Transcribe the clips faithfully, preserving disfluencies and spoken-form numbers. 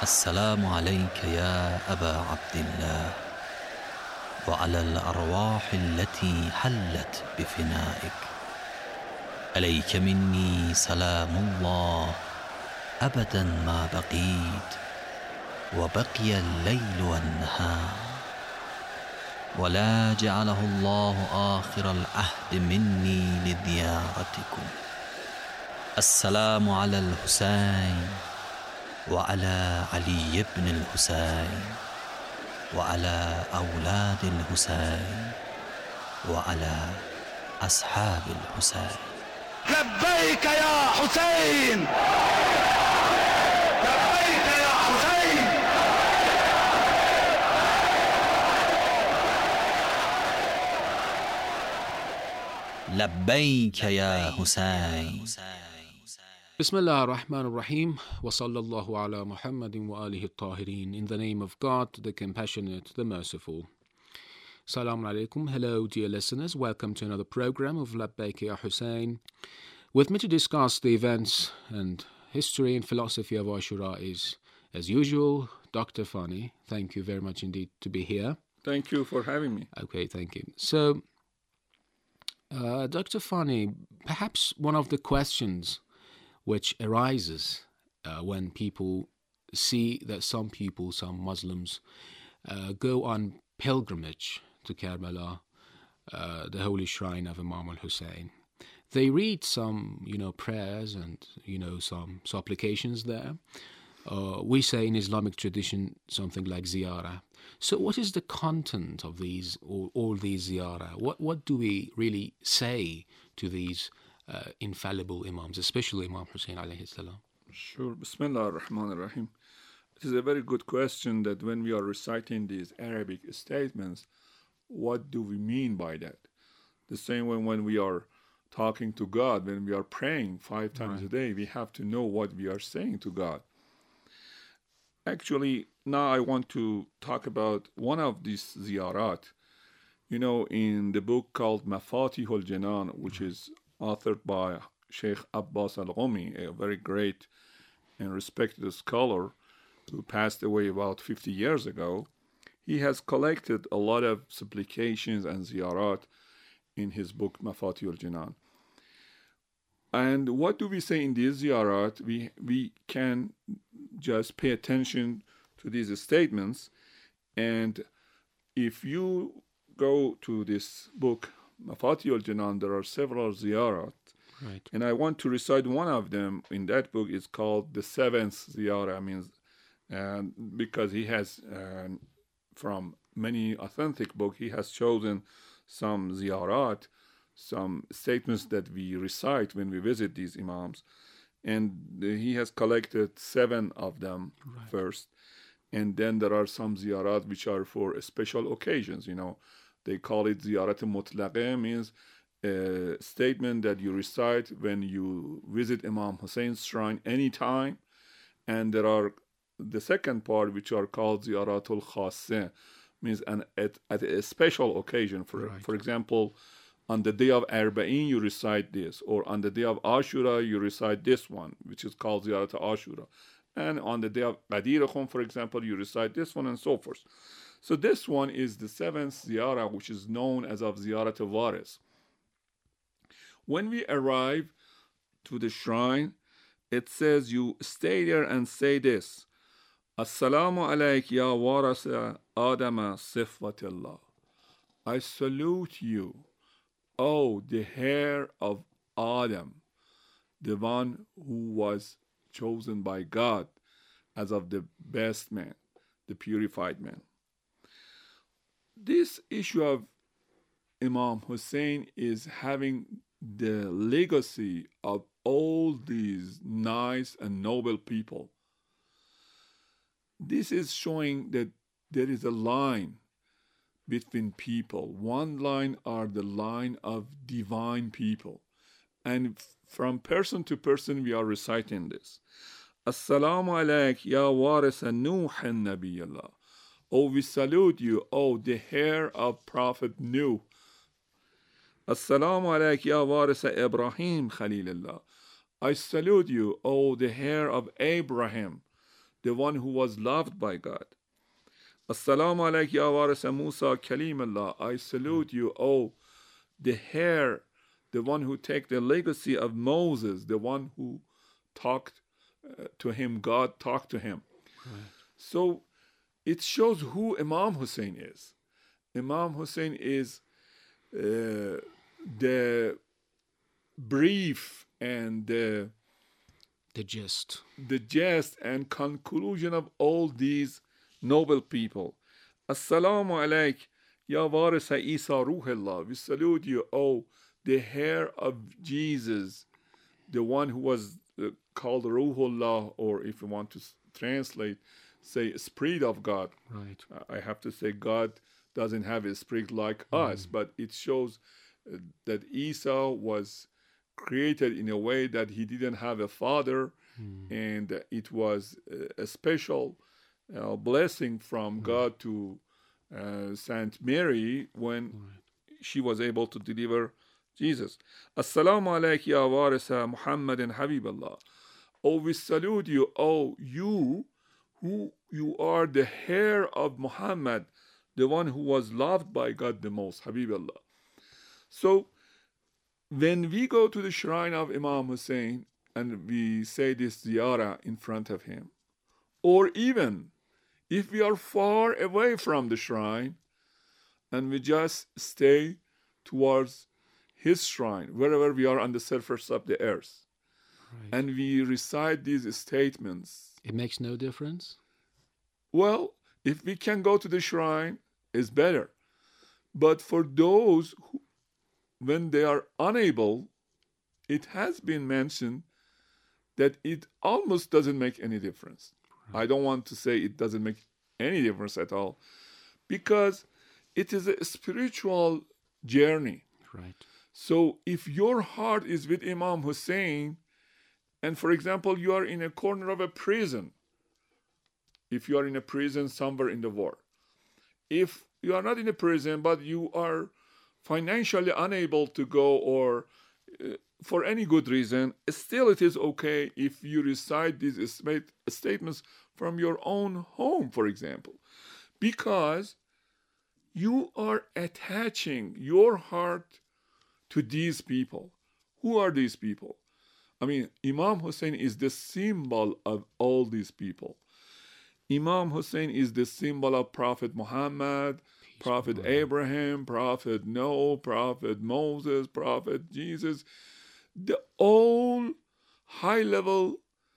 السلام عليك يا أبا عبد الله وعلى الأرواح التي حلت بفنائك. عليك مني سلام الله أبدا ما بقيت وبقي الليل والنهار، ولا جعله الله آخر العهد مني لزيارتكم. السلام على الحسين وعلى علي بن الحسين وعلى أولاد الحسين وعلى أصحاب الحسين. لبيك يا حسين، لبيك يا حسين. لبيك يا حسين. Bismillah ar-Rahman ar-Rahim wa sallallahu ala Muhammadin wa alihi at-tahirin. In the name of God, the Compassionate, the Merciful. Assalamu alaikum. Hello, dear listeners. Welcome to another program of Labbaik Ya Hussein. With me to discuss the events and history and philosophy of Ashura is, as usual, Doctor Fani. Thank you very much indeed to be here. Thank you for having me. Okay, thank you. So, uh, Doctor Fani, perhaps one of the questions which arises uh, when people see that some people, some Muslims, uh, go on pilgrimage to Karbala, uh, the holy shrine of Imam al-Hussein. They read some, you know, prayers and, you know, some supplications there. Uh, we say in Islamic tradition something like ziyarah. So what is the content of these, all, all these ziyarah? What, what do we really say to these Uh, infallible imams, especially Imam Hussein alayhi salam? Sure. Bismillah ar-Rahman ar-Rahim. It is a very good question that when we are reciting these Arabic statements, what do we mean by that? The same way when we are talking to God, when we are praying five times right. a day, we have to know what we are saying to God. Actually, now I want to talk about one of these ziyarat. You know, in the book called Mafatih al-Janan, which is authored by Sheikh Abbas al-Ghumi, a very great and respected scholar who passed away about fifty years ago. He has collected a lot of supplications and ziyarat in his book Mafatih al-Janan. And what do we say in these ziyarat? We, we can just pay attention to these statements, and if you go to this book Mafatih al-Janan, there are several ziyarat. Right. And I want to recite one of them in that book. It's called the seventh ziyarah, means, and because he has, uh, from many authentic books, he has chosen some ziyarat, some statements that we recite when we visit these imams. And he has collected seven of them right. first. And then there are some ziyarat which are for special occasions, you know. They call it ziyarat mutlaqah, means a statement that you recite when you visit Imam Hussein's shrine anytime. And there are the second part, which are called ziyaratul khassah, means an, at, at a special occasion. For, right. for example, on the day of Arba'in, you recite this. Or on the day of Ashura, you recite this one, which is called ziyarat Ashura. And on the day of Qadir Khum, for example, you recite this one and so forth. So this one is the seventh ziyarah, which is known as of ziyarat al-Waris. When we arrive to the shrine, it says you stay there and say this: Assalamu alayk ya warasa Adama sifwatillah. I salute you, oh, the heir of Adam, the one who was chosen by God as of the best man, the purified man. This issue of Imam Hussein is having the legacy of all these nice and noble people. This is showing that there is a line between people. One line are the line of divine people. And from person to person we are reciting this. Assalamu alayk ya warisa Nuh nabiyallah. Oh, we salute you, oh, the heir of Prophet Nuh. Assalamu alayk ya warisa Ibrahim Khalilullah. I salute you, oh, the heir of Abraham, the one who was loved by God. Assalamu alayk ya waris Musa Kalimullah. I salute you, O the heir, the one who take the legacy of Moses, the one who talked uh, to him, God talked to him. Right. So it shows who Imam Hussein is. Imam Hussein is uh, the brief and the, the gist, the gist and conclusion of all these noble people. Assalamu alayk, ya warisa Isa Ruhullah. We salute you, O the heir of Jesus, the one who was uh, called Ruhullah, or if you want to s- translate, say Spirit of God. Right. I have to say God doesn't have a spirit like mm. us, but it shows uh, that Isa was created in a way that he didn't have a father, mm. and uh, it was uh, a special uh, blessing from mm. God to uh, Saint Mary when right. she was able to deliver Jesus. Assalamu alaykum ya warisa Muhammad and Habiballah. Oh, we salute you, oh, you who you are the heir of Muhammad, the one who was loved by God the most, Habiballah. So when we go to the shrine of Imam Hussein and we say this ziyarah in front of him, or even if we are far away from the shrine and we just stay towards his shrine, wherever we are on the surface of the earth, right. and we recite these statements, it makes no difference? Well, if we can go to the shrine, it's better. But for those who, when they are unable, it has been mentioned that it almost doesn't make any difference. Right. I don't want to say it doesn't make any difference at all, because it is a spiritual journey. Right. So if your heart is with Imam Hussein, and for example, you are in a corner of a prison, if you are in a prison somewhere in the world, if you are not in a prison, but you are financially unable to go, or uh, for any good reason, still it is okay if you recite these statements from your own home, for example, because you are attaching your heart to these people. Who are these people? I mean, Imam Hussein is the symbol of all these people. Imam Hussein is the symbol of Prophet Muhammad, Peace Prophet God. Abraham, Prophet Noah, Prophet Moses, Prophet Jesus. The all high-level,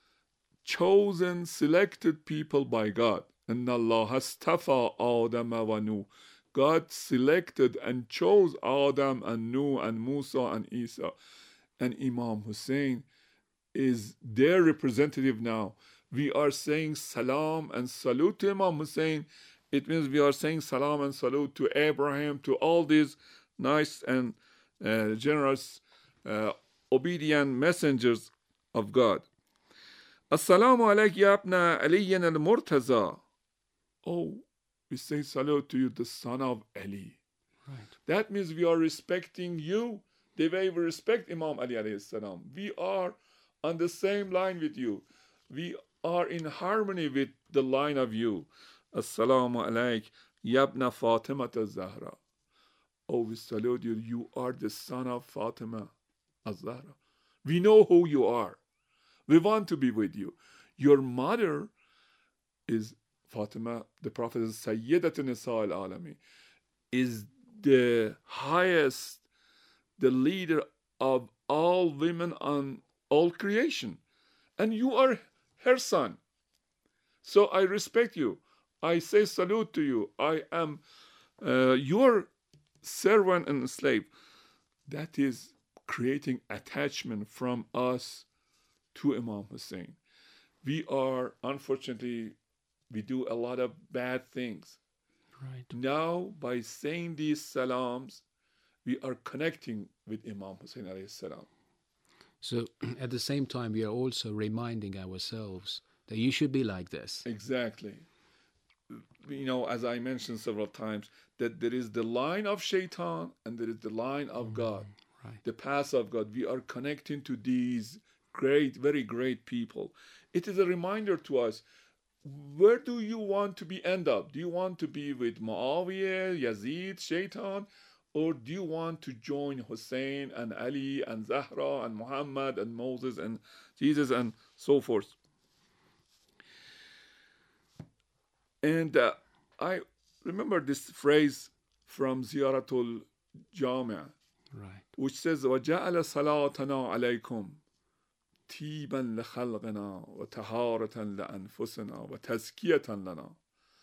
chosen, selected people by God. And Allah hastafa Adam wa Nuh. God selected and chose Adam and Nuh and Musa and Isa. And Imam Hussein is their representative now. We are saying salam and salute to Imam Hussein. It means we are saying salam and salute to Abraham, to all these nice and uh, generous, uh, obedient messengers of God. Assalamu alaykum ya ibna Aliyan al-Murtaza. Oh, we say salute to you, the son of Ali. Right. That means we are respecting you the way we respect Imam Ali alayhi salam. We are on the same line with you. We are in harmony with the line of you. Assalamu alayk, yabna Fatima az-Zahra. Oh, we salute you. You are the son of Fatima az-Zahra. We know who you are. We want to be with you. Your mother is Fatima, the Prophet is Sayyidat Nisa al-Alami, is the highest, the leader of all women on all creation. And you are her son. So I respect you. I say salute to you. I am uh, your servant and slave. That is creating attachment from us to Imam Hussein. We are, unfortunately, we do a lot of bad things. Right. Now, by saying these salams, we are connecting with Imam Hussein alayhi salam. So at the same time, we are also reminding ourselves that you should be like this. Exactly. You know, as I mentioned several times, that there is the line of Shaitan and there is the line of mm, God, right. the path of God. We are connecting to these great, very great people. It is a reminder to us, where do you want to be end up? Do you want to be with Muawiyah, Yazid, Shaitan, or do you want to join Hussein and Ali and Zahra and Muhammad and Moses and Jesus and so forth? And uh, I remember this phrase from Ziyaratul Jami'ah, Right. which says, وَجَعَلَ صَلَاتَنَا عَلَيْكُمْ تِيبًا لَخَلْقِنَا وَتَهَارَةً لَأَنفُسِنَا وَتَزْكِيَةً لَنَا.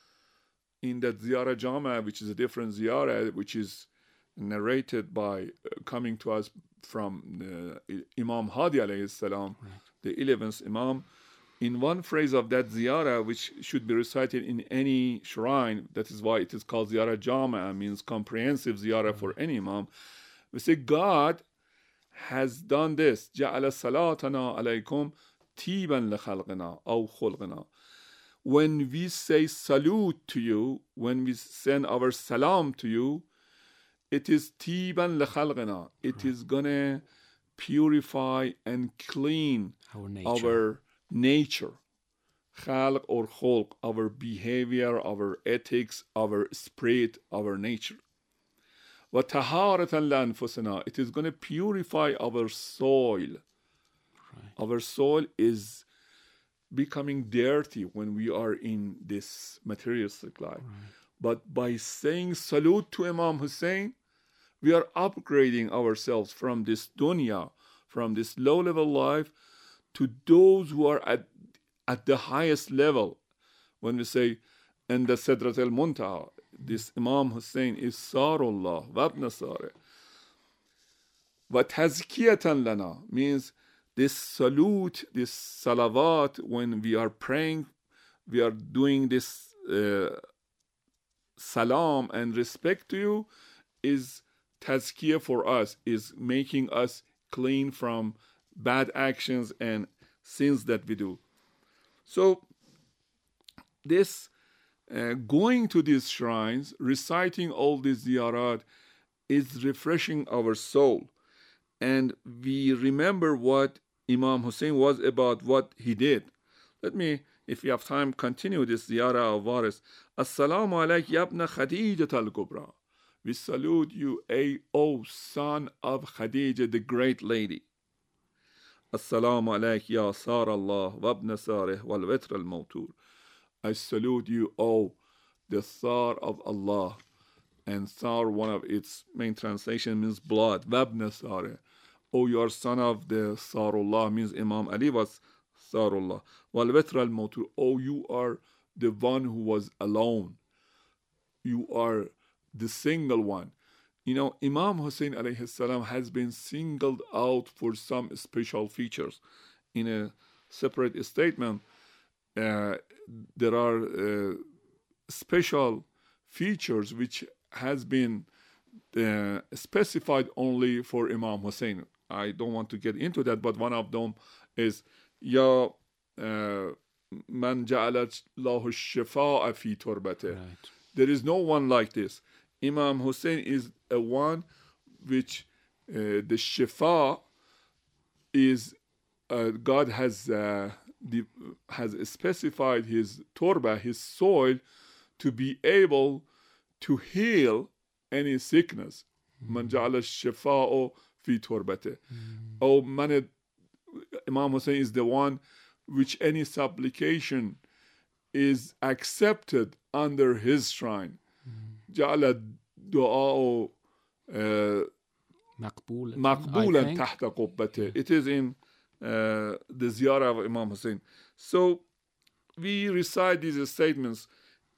In that Ziyara Jami'ah, which is a different Ziyara, which is narrated by, uh, coming to us from uh, Imam Hadi alayhi salam, Right. the eleventh Imam, in one phrase of that ziyarah, which should be recited in any shrine, that is why it is called ziyarah jama, means comprehensive ziyarah for any imam. We say God has done this. جَعَلَ صَلَاتَنَا عَلَيْكُمْ تِيبًا لَخَلْقِنَا أَوْ خُلْقِنَا. When we say salute to you, when we send our salam to you, it is tiban لَخَلْقِنَا. It is gonna purify and clean Our nature. our nature, khalq or khulq, our behavior, our ethics, our spirit, our nature. وَتَهَارَةً لَأَنفُسِنَا. It is going to purify our soil. Right. Our soil is becoming dirty when we are in this materialistic life. Right. But by saying salute to Imam Hussein, we are upgrading ourselves from this dunya, from this low-level life, to those who are at, at the highest level. When we say, in the Sidrat al-Muntaha, this Imam Hussein is Sarullah, Wabna Sare. But Tazkiyatan Lana means this salute, this salawat, when we are praying, we are doing this uh, salam and respect to you, is tazkiyah for us, is making us clean from bad actions and sins that we do. So this uh, going to these shrines, reciting all these ziyarat, is refreshing our soul. And we remember what Imam Hussein was about, what he did. Let me, if you have time, continue this ziyarah of Waris. Assalamu alayk yabna Khadijat al-Kubra. We salute you, A, O son of Khadija, the great lady. Assalamu alayk ya Sar Allah wabna Sarih wal Witr al Mawtur. I salute you, O the Sar of Allah. And Sar, one of its main translation, means blood. Wabna Sarih. O you are son of the Sarullah, means Imam Ali was Sarullah. Wal Witr al Mawtur. O you are the one who was alone. You are the single one. You know, Imam Hussein alayhi salam has been singled out for some special features. In a separate statement, uh, there are uh, special features which has been uh, specified only for Imam Hussein. I don't want to get into that, but one of them is Ya man ja'alat lahu shifa'a fi turbati. There is no one like this. Imam Hussein is a one which uh, the shifa is uh, God has uh, the, has specified his turba, his soil, to be able to heal any sickness. Man ja'ala shifa'u fi turbate. Oh, man, Imam Hussein is the one which any supplication is accepted under his shrine. جعل دعاء مقبولا تحت قبته. It is in uh, the ziyarah of Imam Hussein. So we recite these statements.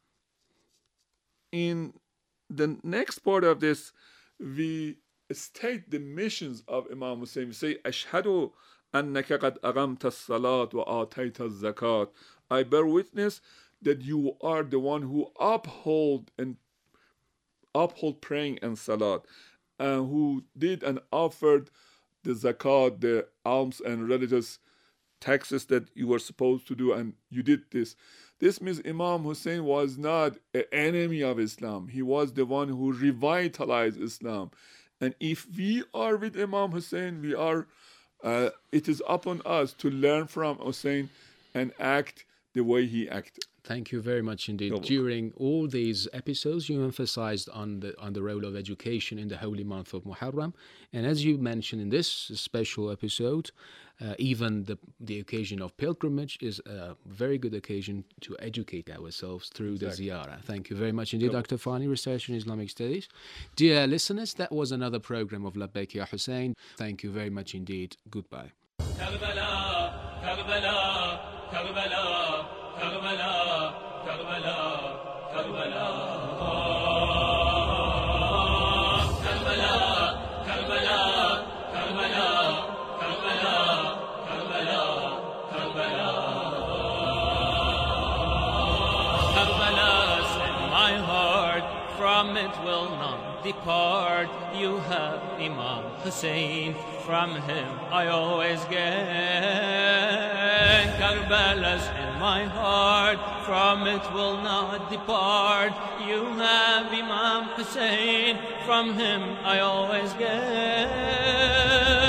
In the next part of this, we state the missions of Imam Hussein. We say, أشهد أنك قد أقمت الصلاة وآتيت الزكاة. I bear witness that you are the one who uphold and uphold praying and salat, and who did and offered the zakat, the alms and religious taxes that you were supposed to do, and you did this. This means Imam Hussein was not an enemy of Islam. He was the one who revitalized Islam. And if we are with Imam Hussein, we are. Uh, it is upon us to learn from Hussein and act the way he acted. Thank you very much indeed. You're welcome. During all these episodes, you emphasized on the on the role of education in the holy month of Muharram, and as you mentioned in this special episode, uh, even the the occasion of pilgrimage is a very good occasion to educate ourselves through Exactly. the ziyarah. Thank you very much indeed, You're Doctor Fani, Research in Islamic Studies. Dear listeners, that was another program of Labbaik Ya Hussein. Thank you very much indeed. Goodbye. كربلا كربلا كربلا كربلا كربلا كربلا كربلا كربلا كربلا كربلا كربلا كربلا Karbala's in my heart, from it will not depart. You have Imam Hussein, from him I always gain. Karbala's in my heart, from it will not depart. You have Imam Hussein, from him I always gain.